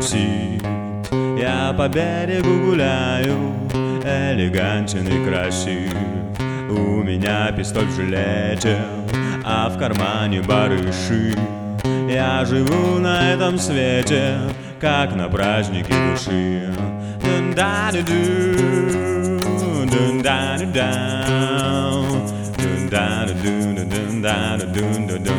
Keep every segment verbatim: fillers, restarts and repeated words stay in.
тусить. Я по берегу гуляю, элегантен и красив. У меня пистоль в жилете, а в кармане барыши. Я живу на этом свете, как на празднике души. Дун-да-ду-ду, дун-да-ду-да, дун-да-ду-ду, дун-да-ду-ду-ду.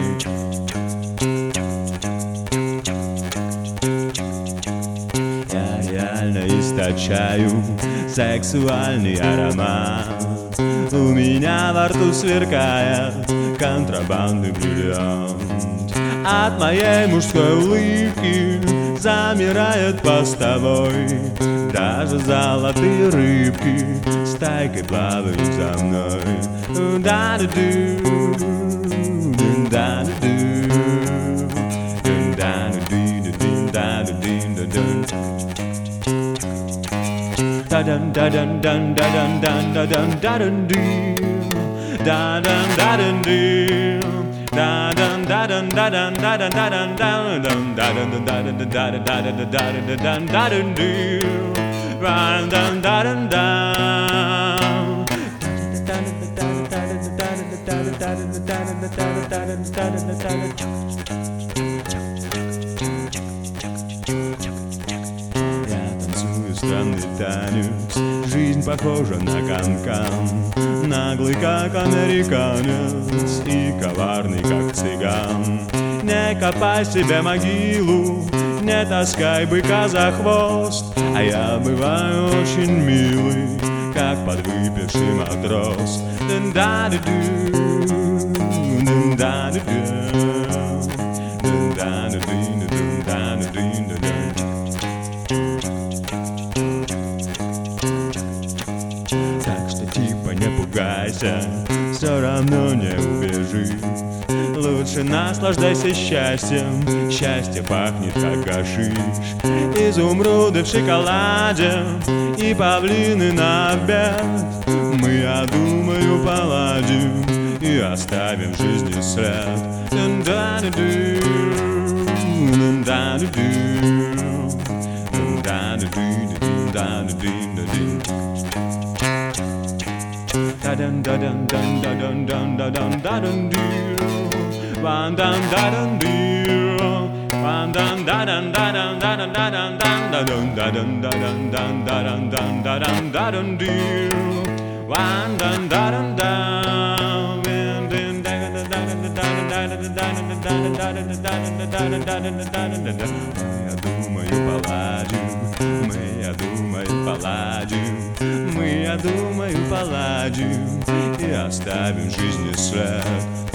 Я реально источаю сексуальный аромат. У меня во рту сверкает контрабандный бриллиант. От моей мужской улыбки замирает постовой. Даже золотые рыбки стайкой плавают за мной. Да-да-ду, да-да-ду, да-да-ду, да-да-ду. Da-dun da-dun dun da-dun dun da-dun da-dun doo, da-dun da-dun doo, da-dun da-dun da-dun da-dun da-dun da-dun da-dun da-dun da-dun da-dun da-dun doo, da-dun da-dun da. Странный танец, жизнь похожа на канкан, наглый, как американец, и коварный, как цыган. Не копай себе могилу, не таскай быка за хвост, а я бываю очень милый, как подвыпивший матрос. Дун-да-ду-ду, дун-да-ду-ду, дун-да-ду-ду, дун-да-ду-ду. Не пугайся, все равно не убежишь. Лучше наслаждайся счастьем, счастье пахнет как гашиш. Изумруды в шоколаде и павлины на обед. Мы, я думаю, поладим и оставим в жизни след. Дун-да-ду-ду, дун-да-ду-ду, дун-да-ду-ду, дун-да-ду-ду. Da dun da dun dun da dun dun da dun da dun do, one dun da dun do, one dun da dun da dun da dun da dun da dun da dun da dun dun da dun dun da dun da dun do, one dun da dun da, one dun da dun da dun da dun da dun da dun da dun da dun da dun da dun da. Я думаю, поладим, мы, я думаю, поладим, мы, я думаю, поладим и оставим в жизни след.